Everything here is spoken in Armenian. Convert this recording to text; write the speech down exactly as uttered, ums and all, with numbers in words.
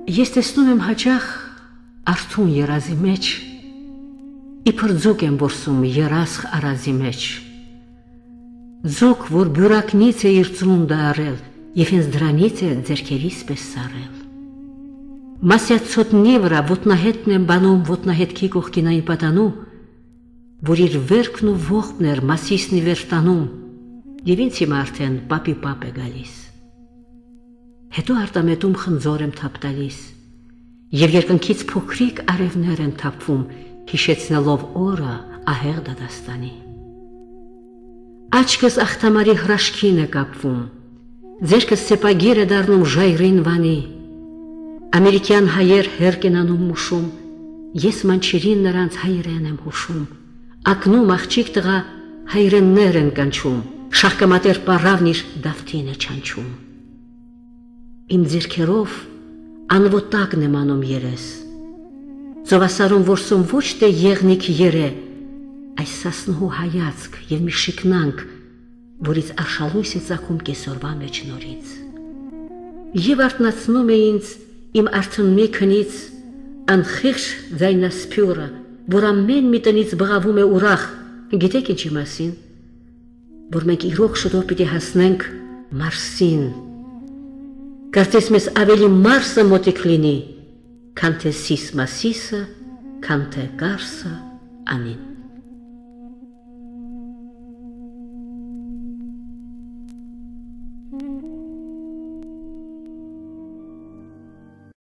Ես տեսնում եմ հաճախ արթուն երազի մեջ, իբր ձուկ եմ որսում երասխ արազի մեջ, ձուկ, որ բյուրակնից է իր ծնունդը առել և հենց դրանից է ձերքերիս պես սարել։ Մասյացոտնի վրա ոտնահետն եմ բանում ոտնահետքի կողքինային պատանու, որ իր վերքն ու ողբն էր մասիսնի վերտանում, և ինձ հիմա արդեն պապի պապ է գալիս։ Հետո արտամետում խնձոր եմ թափ տալիս, և երկնքից փոքրիկ արևներ են թափվում, հիշեցնելով օրը ահեղ դատաստանի։ Աչքս աղթամարի հրաշքին է կապվում, ձերքս սեպագիր է դառնում ժայռին վանի, ամերիկյան հայեր հերկ են անում մուշում, ես մանչերին նրանց հայրեն եմ հուշում, ակնում աղջիկ տղա հայրեններ են կանչում, շաղկամատեր պառավն իր դավթին է չանչում։ Իմ ձերքերով անվոտակն եմ անում երես, ծովասարում որսում ոչ թե եղնիկ եր է, այս սասնուհու հայացք և մի շիկնանք, որից արշալույս է ծագում կեսօրվա մեջ նորից։ Եվ արթնացնում է ինձ իմ արթուն մի քնից անխիղճ ձայնասփյուրը, որ ամեն մի տնից բղավում է ուրախ, գիտեք ինչի մասին, որ մենք իրոք շուտով պիտի հասնենք Մարսին, կարծես մեզ ավելի Մարսը մոտիկ լինի, քան թե Սիսմասիսը, քան թե Կարսը անին։